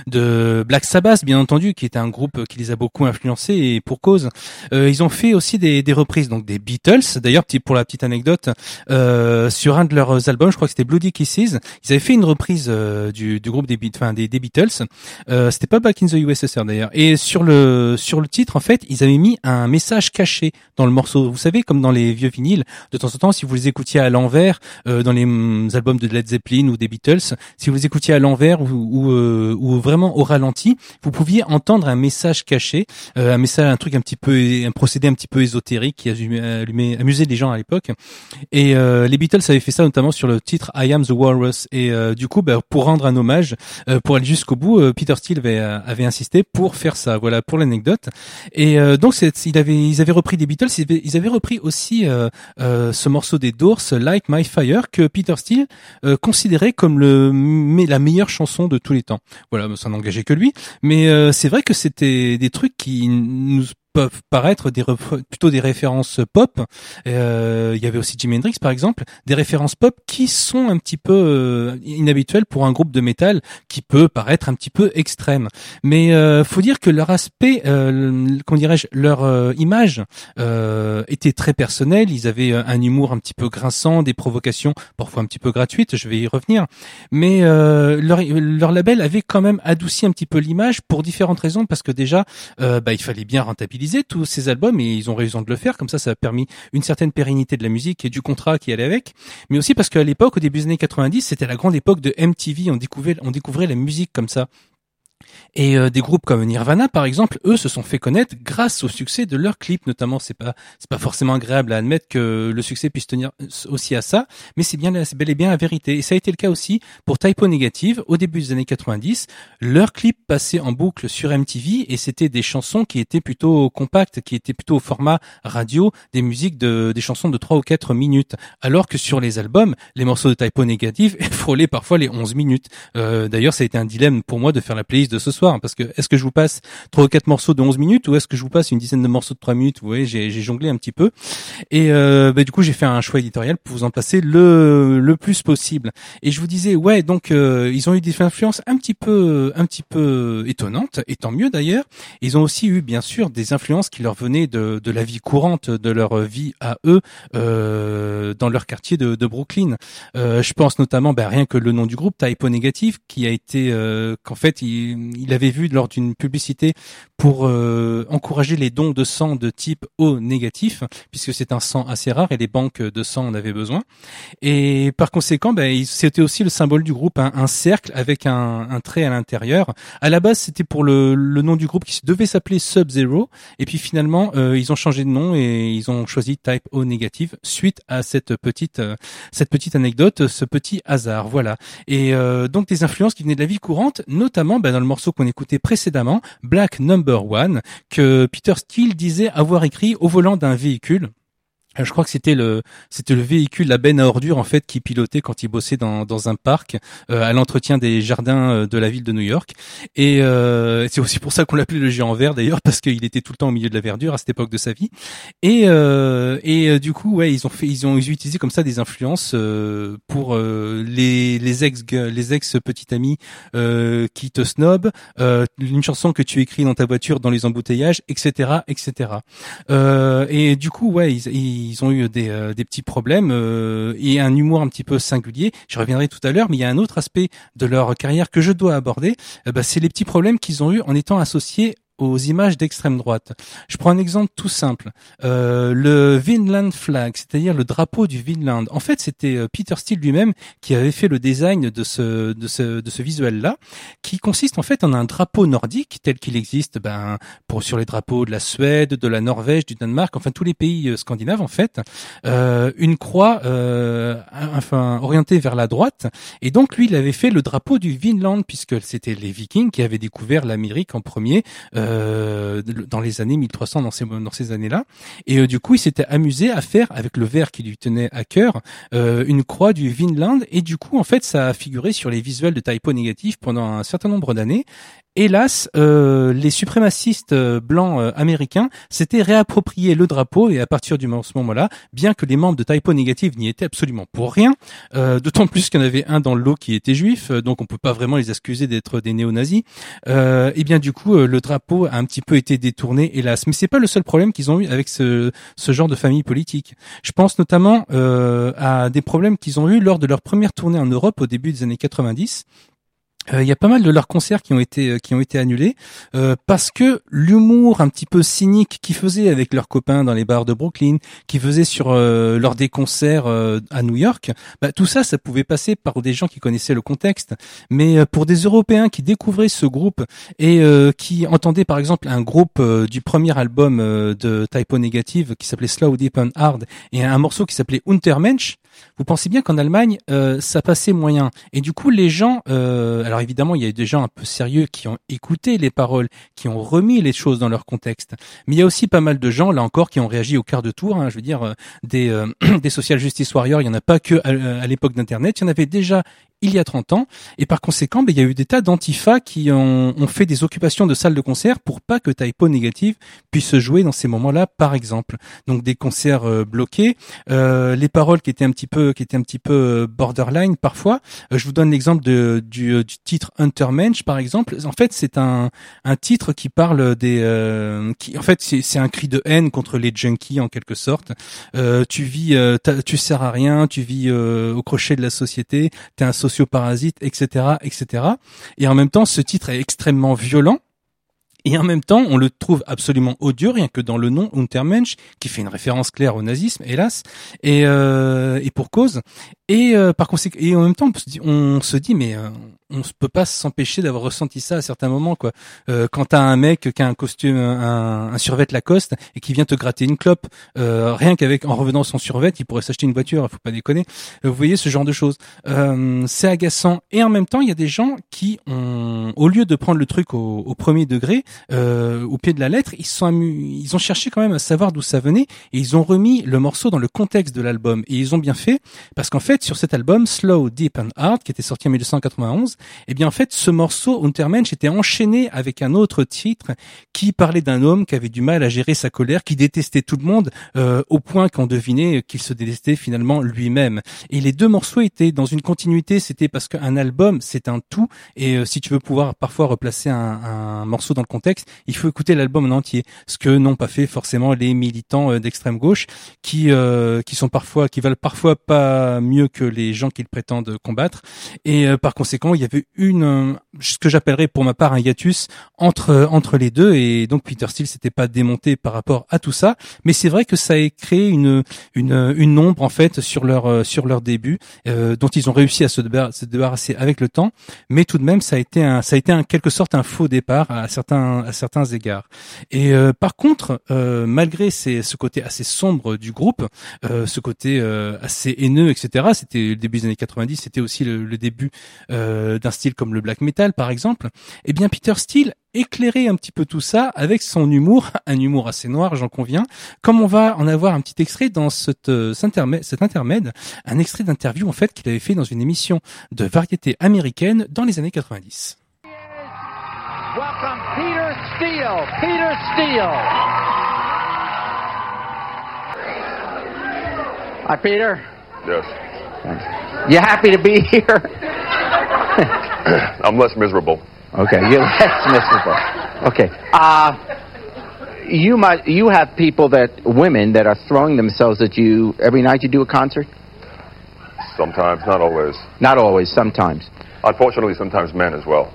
de Black Sabbath, bien entendu, qui était un groupe qui les a beaucoup influencés et pour cause. Euh, ils ont fait aussi des, des reprises donc des Beatles. D'ailleurs, pour la petite anecdote, euh, sur un de leurs albums, je crois que c'était Bloody Kisses, ils avaient fait une reprise euh, du, du groupe des, enfin, des, des Beatles. Euh, c'était pas Back in the U S S R d'ailleurs. Et sur le sur le titre, en fait, ils avaient mis un message caché dans le morceau. Vous savez, comme dans les vieux vinyles, de temps en temps, si vous les écoutiez à l'envers, euh, dans les mm, albums de Led Zeppelin ou des Beatles, si vous les écoutiez à l'envers ou, ou, euh, ou vraiment au ralenti, vous pouviez entendre un message caché, euh, un message, un truc un petit peu, un procédé un petit peu ésotérique qui a allumé, amusé les gens à l'époque. Et euh, les Beatles avaient fait ça notamment sur le titre I Am the Walrus. Et euh, du coup, bah, pour rendre un hommage, euh, pour aller jusqu'au bout, euh, Peter Steele avait, avait insisté pour faire ça. Voilà pour l'anecdote. Et euh, donc, c'est, il avait, ils avaient repris des Beatles. Ils avaient, ils avaient repris aussi euh, euh, ce morceau des Doors, Light My Fire, que Peter Steele euh, considérait comme le, mais la meilleure chanson de tous les temps. Voilà, ça n'engageait que lui. Mais euh, c'est vrai que c'était des trucs qui nous peuvent paraître des ref- plutôt des références pop. Euh, il y avait aussi Jimi Hendrix par exemple, des références pop qui sont un petit peu euh, inhabituelles pour un groupe de métal qui peut paraître un petit peu extrême. Mais euh, faut dire que leur aspect, euh, comment dirais-je, leur euh, image euh, était très personnelle. Ils avaient un humour un petit peu grinçant, des provocations parfois un petit peu gratuites. Je vais y revenir. Mais euh, leur, leur label avait quand même adouci un petit peu l'image pour différentes raisons, parce que déjà, euh, bah, il fallait bien rentabiliser tous ces albums et ils ont raison de le faire. Comme ça, ça a permis une certaine pérennité de la musique et du contrat qui allait avec. Mais aussi parce qu'à l'époque, au début des années quatre-vingt-dix, c'était la grande époque de M T V. On découvrait, on découvrait la musique comme ça. Et euh, des groupes comme Nirvana, par exemple, eux se sont fait connaître grâce au succès de leurs clips, notamment. C'est pas, c'est pas forcément agréable à admettre que le succès puisse tenir aussi à ça, mais c'est bien, c'est bel et bien la vérité. Et ça a été le cas aussi pour Type O Negative au début des années quatre-vingt-dix. Leurs clips passaient en boucle sur M T V et c'était des chansons qui étaient plutôt compactes, qui étaient plutôt au format radio, des musiques de, des chansons de trois ou quatre minutes. Alors que sur les albums, les morceaux de Type O Negative frôlaient parfois les onze minutes. Euh, d'ailleurs, ça a été un dilemme pour moi de faire la playlist de ce soir. Parce que est-ce que je vous passe trois ou quatre morceaux de onze minutes ou est-ce que je vous passe une dizaine de morceaux de trois minutes? Vous voyez, j'ai, j'ai jonglé un petit peu. Et euh, bah, du coup, j'ai fait un choix éditorial pour vous en passer le le plus possible. Et je vous disais, ouais, donc euh, ils ont eu des influences un petit peu un petit peu étonnantes, et tant mieux d'ailleurs. Ils ont aussi eu, bien sûr, des influences qui leur venaient de de la vie courante, de leur vie à eux, euh, dans leur quartier de, de Brooklyn. Euh, je pense notamment, bah, rien que le nom du groupe, Type O Negative, qui a été euh, qu'en fait, il, il avait vu lors d'une publicité pour euh, encourager les dons de sang de type O négatif, puisque c'est un sang assez rare et les banques de sang en avaient besoin. Et par conséquent, ben, c'était aussi le symbole du groupe, hein, un cercle avec un, un trait à l'intérieur. À la base, c'était pour le, le nom du groupe qui devait s'appeler Sub-Zero, et puis finalement, euh, ils ont changé de nom et ils ont choisi Type O négatif suite à cette petite euh, cette petite anecdote, ce petit hasard, voilà. Et euh, donc des influences qui venaient de la vie courante, notamment ben, dans le morceau qu'on écoutait précédemment, Black Number One, que Peter Steele disait avoir écrit au volant d'un véhicule. Je crois que c'était le c'était le véhicule, la benne à ordures en fait, qui pilotait quand il bossait dans dans un parc euh, à l'entretien des jardins de la ville de New York. Et euh, c'est aussi pour ça qu'on l'appelait le géant vert d'ailleurs, parce qu'il était tout le temps au milieu de la verdure à cette époque de sa vie. Et euh, et euh, du coup ouais ils ont fait ils ont utilisé comme ça des influences euh, pour euh, les les ex les ex petites amies euh, qui te snobent, euh, une chanson que tu écris dans ta voiture dans les embouteillages, et cetera et cetera. Euh, et du coup ouais ils, ils Ils ont eu des, euh, des petits problèmes euh, et un humour un petit peu singulier. Je reviendrai tout à l'heure, mais il y a un autre aspect de leur carrière que je dois aborder. Euh, bah, c'est les petits problèmes qu'ils ont eu en étant associés aux images d'extrême droite. Je prends un exemple tout simple. Euh, le Vinland Flag, c'est-à-dire le drapeau du Vinland. En fait, c'était Peter Steele lui-même qui avait fait le design de ce de ce de ce visuel-là, qui consiste en fait en un drapeau nordique tel qu'il existe, ben pour sur les drapeaux de la Suède, de la Norvège, du Danemark, enfin tous les pays euh, scandinaves en fait. Euh, une croix, euh, enfin orientée vers la droite. Et donc lui, il avait fait le drapeau du Vinland puisque c'était les Vikings qui avaient découvert l'Amérique en premier. Euh, Euh, dans les années mille trois cents, dans ces dans ces années-là, et euh, du coup il s'était amusé à faire avec le vert qui lui tenait à cœur euh, une croix du Vinland, et du coup en fait ça a figuré sur les visuels de Type O Negative pendant un certain nombre d'années. Hélas, euh, les suprémacistes euh, blancs euh, américains s'étaient réapproprié le drapeau, et à partir du ce moment-là, bien que les membres de Type O Negative n'y étaient absolument pour rien, euh, d'autant plus qu'il y en avait un dans le lot qui était juif, euh, donc on peut pas vraiment les excuser d'être des néo-nazis, euh, et bien du coup euh, le drapeau a un petit peu été détourné, hélas. Mais c'est pas le seul problème qu'ils ont eu avec ce, ce genre de famille politique. Je pense notamment euh, à des problèmes qu'ils ont eu lors de leur première tournée en Europe au début des années quatre-vingt-dix. Il euh, y a pas mal de leurs concerts qui ont été qui ont été annulés euh, parce que l'humour un petit peu cynique qu'ils faisaient avec leurs copains dans les bars de Brooklyn, qu'ils faisaient sur euh, lors des concerts euh, à New York, bah, tout ça, ça pouvait passer par des gens qui connaissaient le contexte. Mais euh, pour des Européens qui découvraient ce groupe et euh, qui entendaient par exemple un groupe euh, du premier album euh, de Type O Negative qui s'appelait Slow Deep and Hard et un morceau qui s'appelait Untermensch, vous pensez bien qu'en Allemagne, euh, ça passait moyen. Et du coup, les gens... Euh, alors évidemment, il y a eu des gens un peu sérieux qui ont écouté les paroles, qui ont remis les choses dans leur contexte. Mais il y a aussi pas mal de gens, là encore, qui ont réagi au quart de tour. Hein, je veux dire, euh, des, euh, des social justice warriors, il n'y en a pas que à, à l'époque d'Internet. Il y en avait déjà il y a trente ans. Et par conséquent, ben, il y a eu des tas d'antifas qui ont, ont fait des occupations de salles de concert pour pas que Type O Negative puisse se jouer dans ces moments-là, par exemple. Donc des concerts euh, bloqués, euh, les paroles qui étaient un petit peu qui étaient un petit peu borderline parfois. Euh, je vous donne l'exemple de, du, du titre Untermensch, par exemple. En fait, c'est un, un titre qui parle des... Euh, qui, en fait, c'est, c'est un cri de haine contre les junkies, en quelque sorte. Euh, tu vis... Euh, tu sers à rien, tu vis euh, au crochet de la société, t'es un socioparasite, et cetera, et cetera. Et en même temps, ce titre est extrêmement violent. Et en même temps, on le trouve absolument odieux, rien que dans le nom Untermensch, qui fait une référence claire au nazisme, hélas, et, euh, et pour cause. Et euh, par conséquent, et en même temps, on se dit, on se dit mais euh, on ne peut pas s'empêcher d'avoir ressenti ça à certains moments, quoi. Euh, quand t'as un mec qui a un costume, un, un survêt Lacoste et qui vient te gratter une clope, euh, rien qu'avec en revenant son survêt, il pourrait s'acheter une voiture. Faut pas déconner. Euh, vous voyez ce genre de choses. Euh, c'est agaçant. Et en même temps, il y a des gens qui ont, au lieu de prendre le truc au, au premier degré, euh, au pied de la lettre, ils sont amu- ils ont cherché quand même à savoir d'où ça venait et ils ont remis le morceau dans le contexte de l'album. Et ils ont bien fait parce qu'en fait, sur cet album Slow, Deep and Hard, qui était sorti en dix-neuf cent quatre-vingt-onze, eh bien en fait ce morceau Untermensch était enchaîné avec un autre titre qui parlait d'un homme qui avait du mal à gérer sa colère, qui détestait tout le monde euh, au point qu'on devinait qu'il se détestait finalement lui-même. Et les deux morceaux étaient dans une continuité, c'était parce qu'un album c'est un tout et euh, si tu veux pouvoir parfois replacer un, un morceau dans le contexte, il faut écouter l'album en entier, ce que n'ont pas fait forcément les militants euh, d'extrême gauche qui euh, qui sont parfois qui valent parfois pas mieux que les gens qu'ils prétendent combattre et euh, par conséquent il y avait une ce que j'appellerais pour ma part un hiatus entre entre les deux et donc Peter Steele s'était pas démonté par rapport à tout ça, mais c'est vrai que ça a créé une une une ombre en fait sur leur sur leur début euh, dont ils ont réussi à se débarrasser, se débarrasser avec le temps, mais tout de même ça a été un ça a été en quelque sorte un faux départ à certains à certains égards. Et euh, par contre euh, malgré ces, ce côté assez sombre du groupe, euh, ce côté euh, assez haineux et cetera, c'était le début des années quatre-vingt-dix, c'était aussi le, le début euh, d'un style comme le black metal par exemple, eh bien Peter Steele éclairait un petit peu tout ça avec son humour, un humour assez noir, j'en conviens, comme on va en avoir un petit extrait dans cette, euh, cet, intermède, cet intermède, un extrait d'interview en fait qu'il avait fait dans une émission de variété américaine dans les années quatre-vingt-dix. Welcome Peter Steele. Peter Steele. Hi, Peter. Yes. You happy to be here? I'm less miserable. Okay, you're less miserable. Okay. Uh, you might, you have people that, women that are throwing themselves at you every night you do a concert? Sometimes, not always. Not always, sometimes. Unfortunately, sometimes men as well.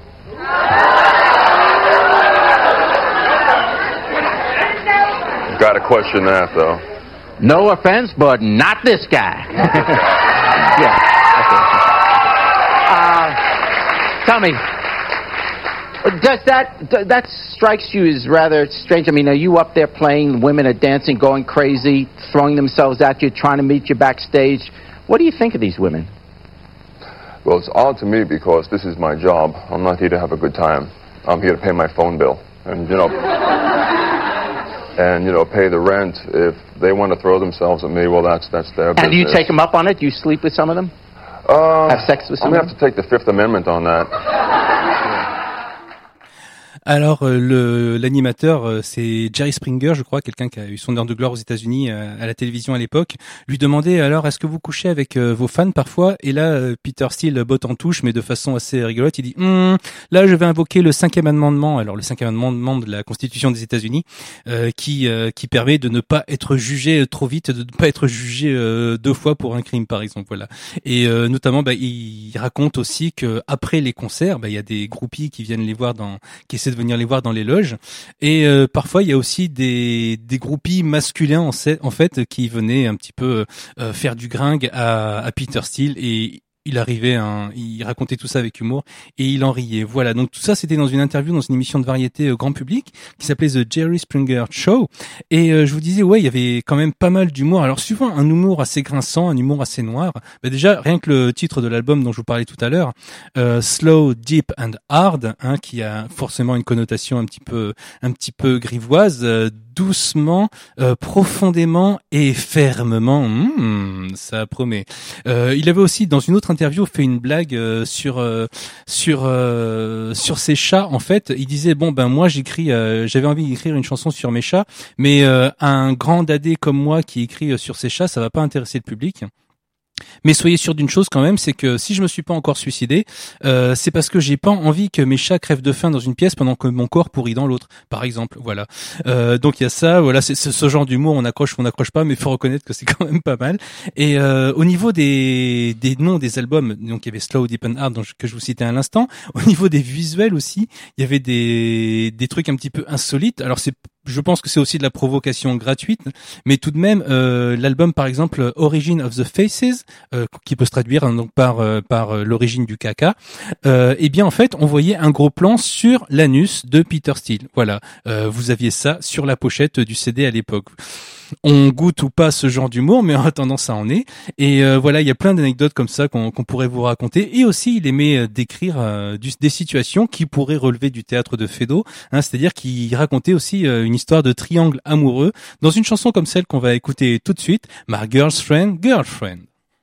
Gotta question that, though. No offense, but not this guy. Yeah. Okay. Uh, tell me, does that that strikes you as rather strange? I mean, are you up there playing, women are dancing, going crazy, throwing themselves at you, trying to meet you backstage? What do you think of these women? Well, it's odd to me because this is my job. I'm not here to have a good time. I'm here to pay my phone bill. And, you know, and, you know, pay the rent. If they want to throw themselves at me, well, that's that's their business. And do you take them up on it? Do you sleep with some of them? Uh, Have sex with some I'm of going them? to have to take the Fifth Amendment on that. Alors euh, le l'animateur, euh, c'est Jerry Springer, je crois, quelqu'un qui a eu son heure de gloire aux États-Unis euh, à la télévision à l'époque, lui demandait alors est-ce que vous couchez avec euh, vos fans parfois, et là euh, Peter Steele botte en touche mais de façon assez rigolote, il dit hm, là je vais invoquer le cinquième amendement, alors le cinquième amendement de la Constitution des États-Unis euh, qui euh, qui permet de ne pas être jugé trop vite, de ne pas être jugé euh, deux fois pour un crime par exemple, voilà. Et euh, notamment bah, il raconte aussi que après les concerts, bah il y a des groupies qui viennent les voir dans qui essaient de venir les voir dans les loges, et euh, parfois il y a aussi des des groupies masculins en, en fait qui venaient un petit peu euh, faire du gringue à, à Peter Steele, et il arrivait, hein, il racontait tout ça avec humour et il en riait. Voilà, donc tout ça c'était dans une interview dans une émission de variété euh, grand public qui s'appelait The Jerry Springer Show, et euh, je vous disais ouais il y avait quand même pas mal d'humour. Alors souvent un humour assez grinçant, un humour assez noir. Bah déjà rien que le titre de l'album dont je vous parlais tout à l'heure, euh, Slow, Deep and Hard, hein, qui a forcément une connotation un petit peu un petit peu grivoise. Euh, doucement, euh, profondément et fermement. Mmh, ça promet. Euh, il avait aussi, dans une autre interview, fait une blague euh, sur euh, sur euh, sur ses chats. En fait, il disait bon ben moi j'écris, euh, j'avais envie d'écrire une chanson sur mes chats, mais euh, un grand dadé comme moi qui écrit sur ses chats, ça va pas intéresser le public. Mais soyez sûr d'une chose quand même, c'est que si je me suis pas encore suicidé, euh, c'est parce que j'ai pas envie que mes chats crèvent de faim dans une pièce pendant que mon corps pourrit dans l'autre, par exemple. Voilà. Euh, donc il y a ça. Voilà, c'est, c'est ce genre d'humour. On accroche ou on n'accroche pas, mais faut reconnaître que c'est quand même pas mal. Et euh, au niveau des des noms des albums, donc il y avait Slow, Deep and Hard, que je vous citais à l'instant. Au niveau des visuels aussi, il y avait des des trucs un petit peu insolites. Alors c'est je pense que c'est aussi de la provocation gratuite, mais tout de même, euh, l'album par exemple Origin of the Faces, euh, qui peut se traduire hein, donc par euh, par euh, l'origine du caca, euh, eh bien en fait, on voyait un gros plan sur l'anus de Peter Steele. Voilà, euh, vous aviez ça sur la pochette du C D à l'époque. On goûte ou pas ce genre d'humour, mais en attendant ça en est. Et euh, voilà, il y a plein d'anecdotes comme ça qu'on, qu'on pourrait vous raconter. Et aussi, il aimait euh, décrire euh, du, des situations qui pourraient relever du théâtre de Feydeau, hein, c'est-à-dire qu'il racontait aussi euh, une histoire de triangle amoureux dans une chanson comme celle qu'on va écouter tout de suite, My Girlfriend, Girlfriend.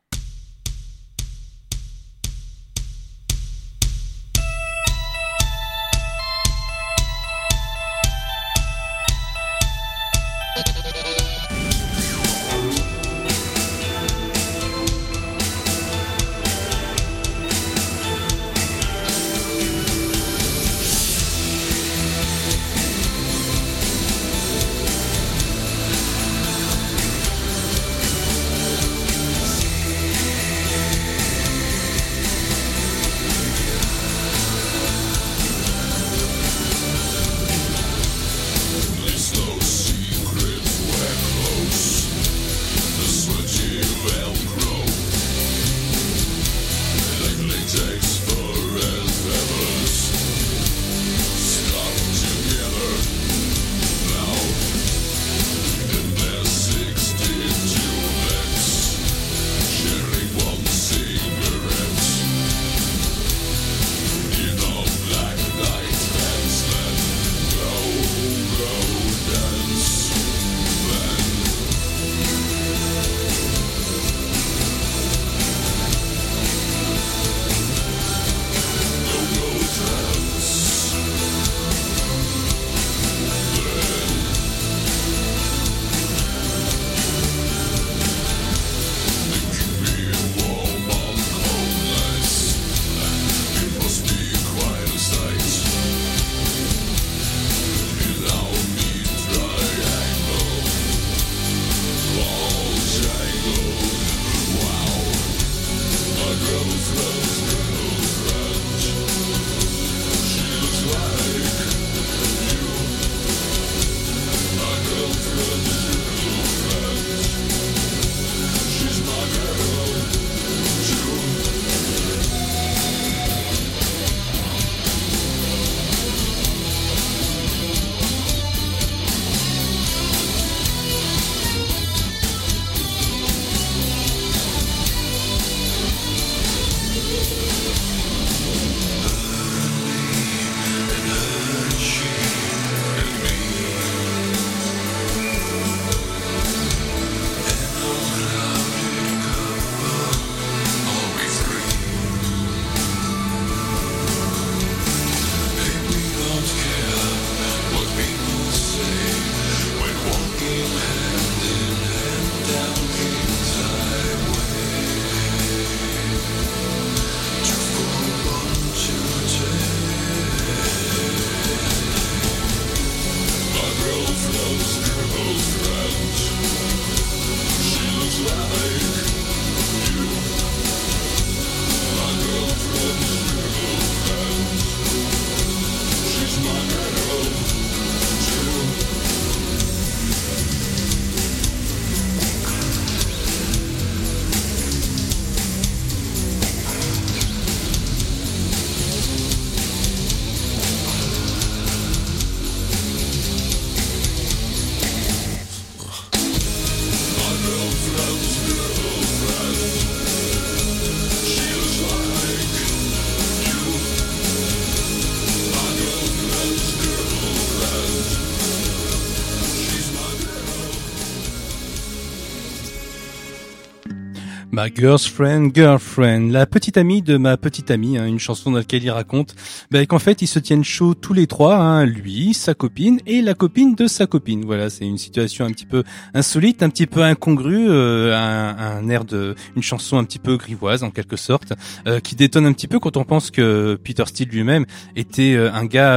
My Girlfriend, Girlfriend, la petite amie de ma petite amie, hein, une chanson dans laquelle il raconte bah, qu'en fait ils se tiennent chaud tous les trois, hein, lui, sa copine et la copine de sa copine. Voilà, c'est une situation un petit peu insolite, un petit peu incongrue, euh, un, un air de, une chanson un petit peu grivoise en quelque sorte, euh, qui détonne un petit peu quand on pense que Peter Steele lui-même était euh, un gars euh,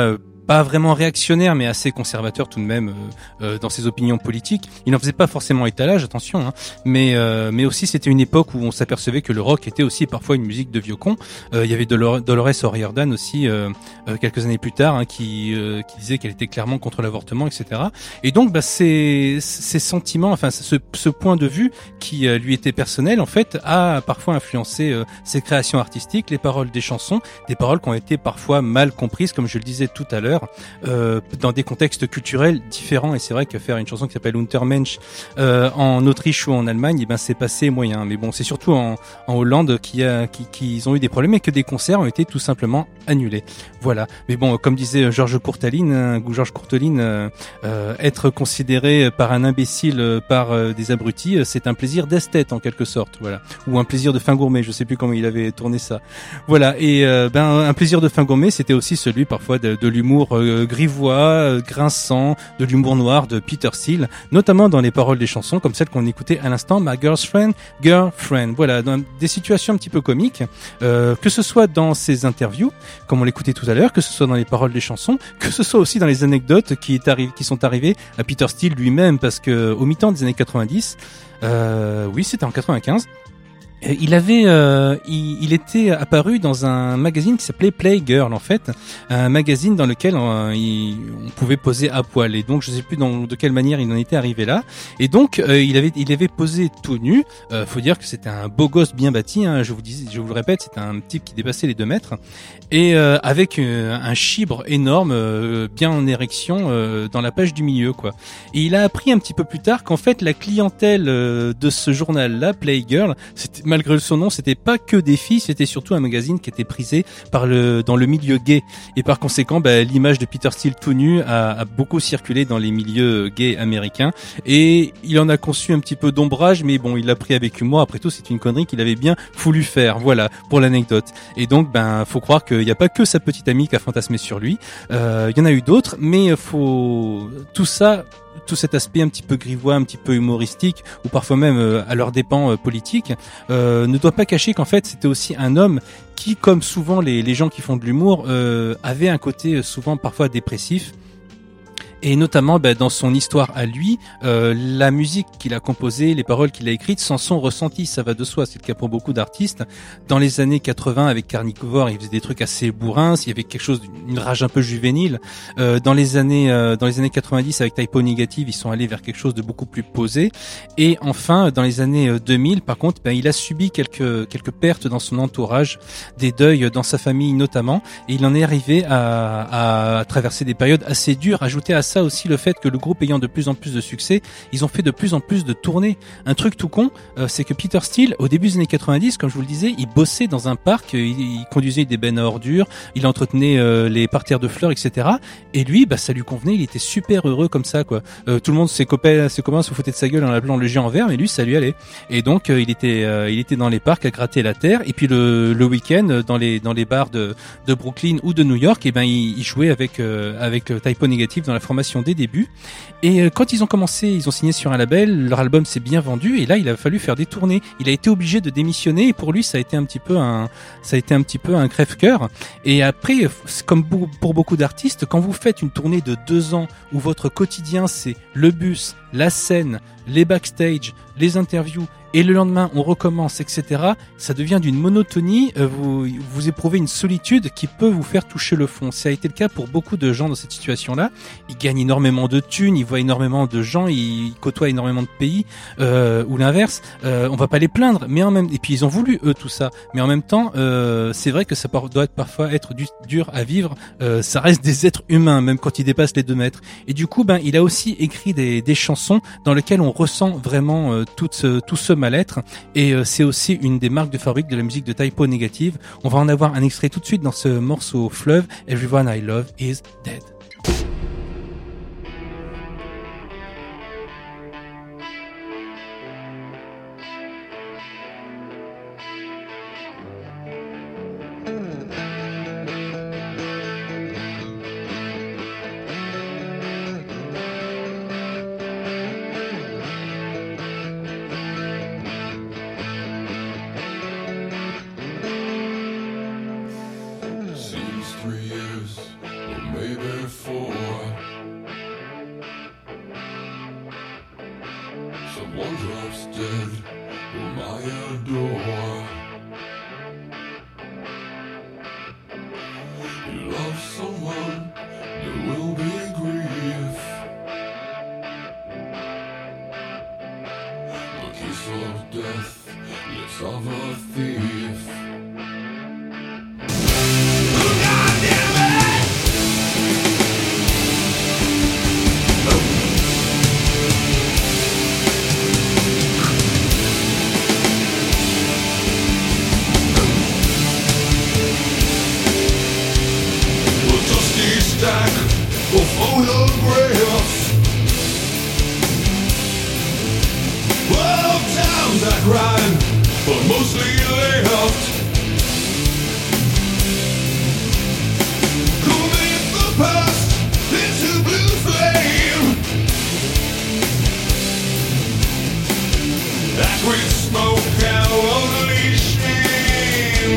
pas vraiment réactionnaire, mais assez conservateur tout de même euh, euh, dans ses opinions politiques. Il n'en faisait pas forcément étalage, attention, hein, mais euh, mais aussi c'était une époque où on s'apercevait que le rock était aussi parfois une musique de vieux con. Euh, il y avait Dolor- Dolores O'Riordan aussi euh, euh, quelques années plus tard, hein, qui euh, qui disait qu'elle était clairement contre l'avortement, et cetera. Et donc, bah, ces ces sentiments, enfin ce ce point de vue qui euh, lui était personnel, en fait, a parfois influencé euh, ses créations artistiques, les paroles des chansons, des paroles qui ont été parfois mal comprises, comme je le disais tout à l'heure, euh, dans des contextes culturels différents. Et c'est vrai que faire une chanson qui s'appelle Untermensch euh, en Autriche ou en Allemagne, eh ben c'est passé moyen. Mais bon, c'est surtout en, en Hollande qui a, qui, qui ont eu des problèmes et que des concerts ont été tout simplement annulés. Voilà. Mais bon, comme disait Georges Courteline, hein, ou Georges Courteline, euh, euh, être considéré par un imbécile, euh, par euh, des abrutis, euh, c'est un plaisir d'esthète en quelque sorte. Voilà. Ou un plaisir de fin gourmet. Je sais plus comment il avait tourné ça. Voilà. Et euh, ben un plaisir de fin gourmet, c'était aussi celui parfois de, de l'humour euh, grivois, euh, grinçant, de l'humour noir de Peter Steele, notamment dans les paroles des chansons comme celle qu'on écoutait à l'instant, My Girlfriend, Girlfriend. Voilà, dans des situations un petit peu comiques, euh, que ce soit dans ses interviews, comme on l'écoutait tout à l'heure, que ce soit dans les paroles des chansons, que ce soit aussi dans les anecdotes qui, est arri- qui sont arrivées à Peter Steele lui-même, parce que au mi-temps des années quatre-vingt-dix, euh, oui, c'était en quatre-vingt-quinze, il avait, euh, il, il était apparu dans un magazine qui s'appelait Playgirl, en fait, un magazine dans lequel on, il, on pouvait poser à poil. Et donc, je sais plus dans, de quelle manière il en était arrivé là. Et donc, euh, il avait, il avait posé tout nu. Euh, faut dire que c'était un beau gosse bien bâti. Hein, je vous dis, je vous le répète, c'était un type qui dépassait les deux mètres et euh, avec euh, un chibre énorme, euh, bien en érection euh, dans la page du milieu, quoi. Et il a appris un petit peu plus tard qu'en fait, la clientèle euh, de ce journal-là, Playgirl, c'était malgré son nom, c'était pas que des filles, c'était surtout un magazine qui était prisé par le dans le milieu gay. Et par conséquent, bah, l'image de Peter Steele tout nu a, a beaucoup circulé dans les milieux gays américains. Et il en a conçu un petit peu d'ombrage, mais bon, il l'a pris avec humour. Après tout, c'est une connerie qu'il avait bien voulu faire. Voilà pour l'anecdote. Et donc, ben, faut croire qu'il n'y a pas que sa petite amie qui a fantasmé sur lui. Euh, il y en a eu d'autres, mais faut tout ça. Tout cet aspect un petit peu grivois, un petit peu humoristique, ou parfois même euh, à leurs dépens euh, politiques, euh, ne doit pas cacher qu'en fait c'était aussi un homme qui, comme souvent les, les gens qui font de l'humour, euh, avait un côté euh, souvent parfois dépressif. Et notamment, bah, dans son histoire à lui, euh, la musique qu'il a composée, les paroles qu'il a écrites s'en sont ressenties, ça va de soi, c'est le cas pour beaucoup d'artistes. Dans les années quatre-vingts, avec Carnivore, il faisait des trucs assez bourrins, il y avait quelque chose, une rage un peu juvénile. Euh, dans les années, euh, dans les années quatre-vingt-dix, avec Type O Negative, ils sont allés vers quelque chose de beaucoup plus posé. Et enfin, dans les années deux mille, par contre, bah, il a subi quelques quelques pertes dans son entourage, des deuils dans sa famille notamment, et il en est arrivé à, à traverser des périodes assez dures. Ajouter à ça aussi le fait que le groupe ayant de plus en plus de succès, ils ont fait de plus en plus de tournées. Un truc tout con, euh, c'est que Peter Steele, au début des années quatre-vingt-dix, comme je vous le disais, il bossait dans un parc, il, il conduisait des bennes à ordures, il entretenait euh, les parterres de fleurs, et cetera. Et lui, bah ça lui convenait, il était super heureux comme ça, quoi. Euh, tout le monde, ses copains, ses copains se foutaient de sa gueule en l'appelant le géant vert, mais lui, ça lui allait. Et donc, euh, il était, euh, il était dans les parcs à gratter la terre. Et puis le, le week-end, dans les, dans les bars de, de Brooklyn ou de New York, et ben il, il jouait avec, euh, avec Type O Negative dans la formation des débuts. Et euh, quand ils ont commencé, ils ont signé sur un label, leur album s'est bien vendu et là il a fallu faire des tournées. Il a été obligé de démissionner et pour lui ça a été un petit peu un ça a été un petit peu un crève-cœur. Et après, comme pour beaucoup d'artistes, quand vous faites une tournée de deux ans où votre quotidien c'est le bus, la scène, les backstage, les interviews, et le lendemain on recommence, et cetera, ça devient d'une monotonie, euh, vous, vous éprouvez une solitude qui peut vous faire toucher le fond. Ça a été le cas pour beaucoup de gens dans cette situation-là. Ils gagnent énormément de thunes, ils voient énormément de gens, ils côtoient énormément de pays, euh, ou l'inverse, euh, on va pas les plaindre, mais en même et puis ils ont voulu eux tout ça, mais en même temps, euh, c'est vrai que ça doit être parfois être du, dur à vivre, euh, ça reste des êtres humains, même quand ils dépassent les deux mètres. Et du coup, ben, il a aussi écrit des, des chansons dans lesquelles on ressent vraiment euh, tout ce, tout ce mal-être, et euh, c'est aussi une des marques de fabrique de la musique de Type O Negative. On va en avoir un extrait tout de suite dans ce morceau Fleuve, Everyone I Love Is Dead. Seems three years, or maybe Someone drops dead whom I adore. You love someone, there will be grief. The kiss of death, lips of a thief. God damn it! Stack of photographs. Well, towns that grind, but mostly left. Commit the past into blue flame. Acrid smoke and lonely shame.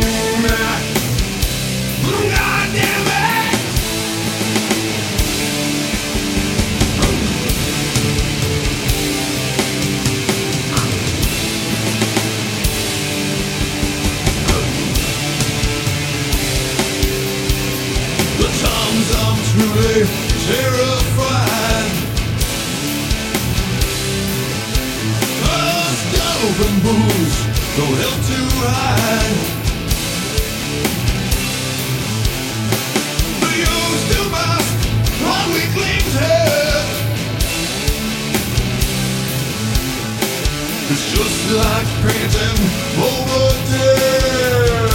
God damn it! I'm truly terrified. Us dope and booze don't help to hide. The used to mask on weakling's head. It's just like painting over dead.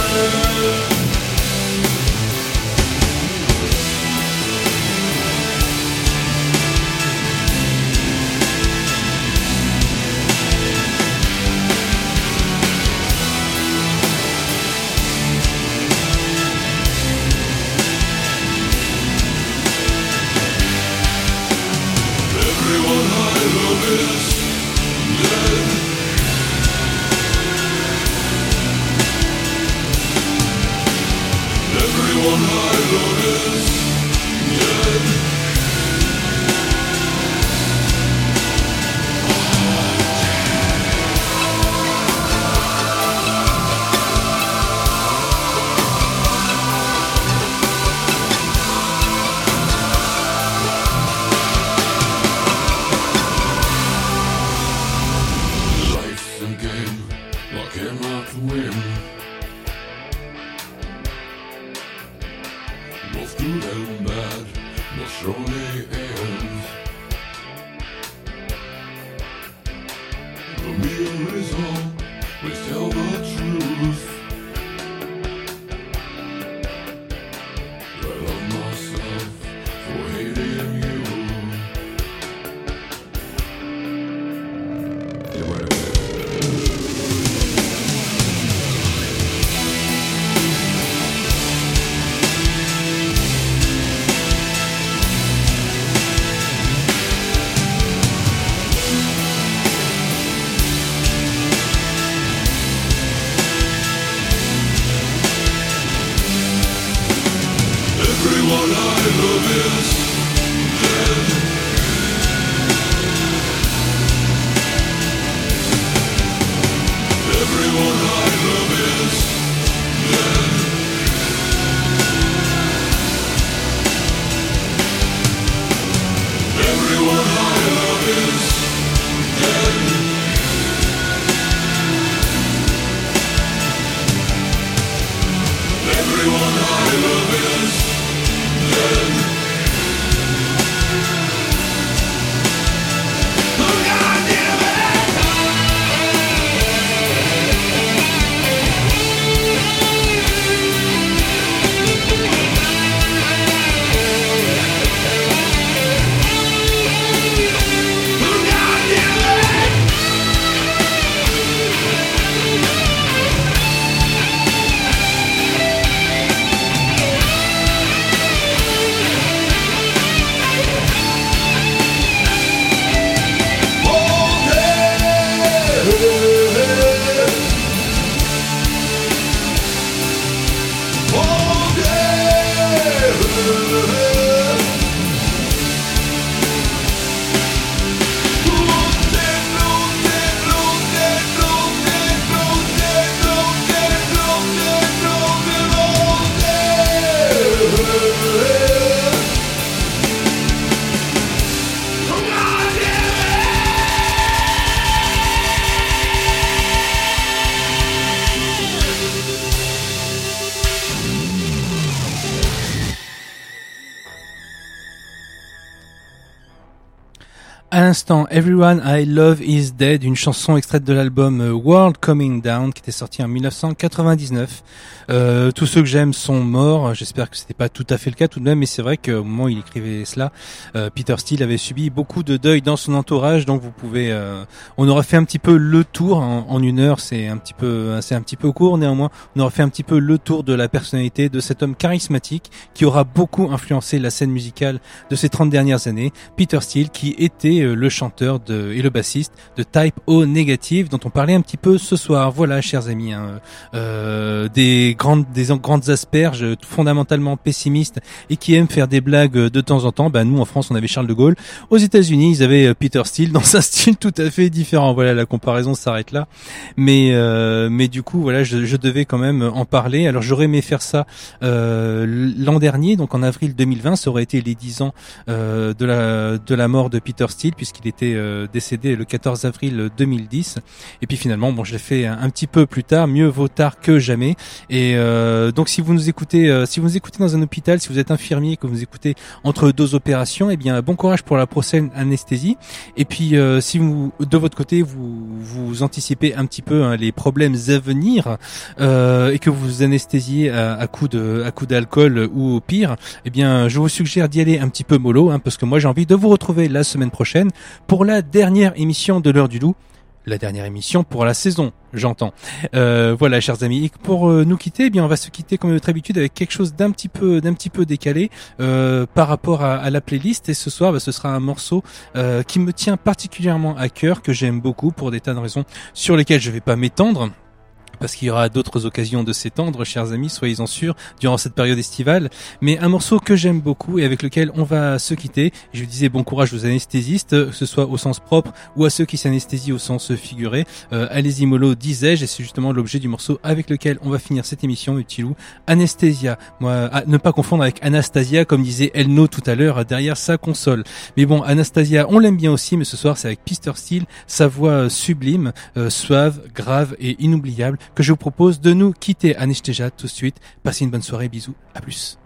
Everyone I love is dead. Everyone I love is dead. Both good and bad must surely end. The meal is on, please tell the truth. I love myself for hating you. Get ready. à l'instant Everyone I Love Is Dead, une chanson extraite de l'album World Coming Down qui était sorti en dix-neuf cent quatre-vingt-dix-neuf. Euh, tous ceux que j'aime sont morts. J'espère que c'était pas tout à fait le cas tout de même, mais c'est vrai qu'au moment où il écrivait cela, euh, Peter Steele avait subi beaucoup de deuil dans son entourage. Donc vous pouvez, euh, on aura fait un petit peu le tour en, en une heure. C'est un petit peu, c'est un petit peu court néanmoins. On aura fait un petit peu le tour de la personnalité de cet homme charismatique qui aura beaucoup influencé la scène musicale de ces trente dernières années. Peter Steele, qui était euh, le chanteur de, et le bassiste de Type O Negative, dont on parlait un petit peu ce soir. Voilà, chers amis, hein, euh, des grandes, des grandes asperges, fondamentalement pessimistes et qui aiment faire des blagues de temps en temps. Ben nous, en France, on avait Charles de Gaulle. Aux États-Unis, ils avaient Peter Steele dans un style tout à fait différent. Voilà, la comparaison s'arrête là. Mais euh, mais du coup, voilà, je, je devais quand même en parler. Alors, j'aurais aimé faire ça euh, l'an dernier, donc en avril deux mille vingt, ça aurait été les dix ans euh, de la de la mort de Peter Steele, puisqu'il était euh, décédé le quatorze avril deux mille dix. Et puis finalement, bon, je l'ai fait un, un petit peu plus tard. Mieux vaut tard que jamais. Et euh, donc, si vous nous écoutez, euh, si vous nous écoutez dans un hôpital, si vous êtes infirmier, que vous écoutez entre deux opérations, eh bien, bon courage pour la prochaine anesthésie. Et puis, euh, si vous, de votre côté, vous vous anticipez un petit peu hein, les problèmes à venir euh, et que vous vous anesthésiez à, à coup de à coup d'alcool ou au pire, eh bien, je vous suggère d'y aller un petit peu mollo, hein, parce que moi, j'ai envie de vous retrouver la semaine prochaine pour la dernière émission de l'heure du loup. La dernière émission pour la saison, j'entends. Euh, voilà, chers amis. Et pour euh, nous quitter, eh bien, on va se quitter comme notre habitude avec quelque chose d'un petit peu, d'un petit peu décalé euh, par rapport à, à la playlist. Et ce soir, bah, ce sera un morceau euh, qui me tient particulièrement à cœur, que j'aime beaucoup pour des tas de raisons sur lesquelles je vais pas m'étendre, parce qu'il y aura d'autres occasions de s'étendre, chers amis, soyez-en sûrs, durant cette période estivale. Mais un morceau que j'aime beaucoup et avec lequel on va se quitter. Je vous disais bon courage aux anesthésistes, que ce soit au sens propre ou à ceux qui s'anesthésient au sens figuré. Euh, allez-y mollo, disais-je, et c'est justement l'objet du morceau avec lequel on va finir cette émission, Utilou. Anesthésia. Moi, à ne pas confondre avec Anastasia, comme disait Elno tout à l'heure, derrière sa console. Mais bon, Anastasia, on l'aime bien aussi, mais ce soir, c'est avec Peter Steele, sa voix sublime, euh, suave, grave et inoubliable, que je vous propose de nous quitter. Anesthésia tout de suite. Passez une bonne soirée, bisous, à plus.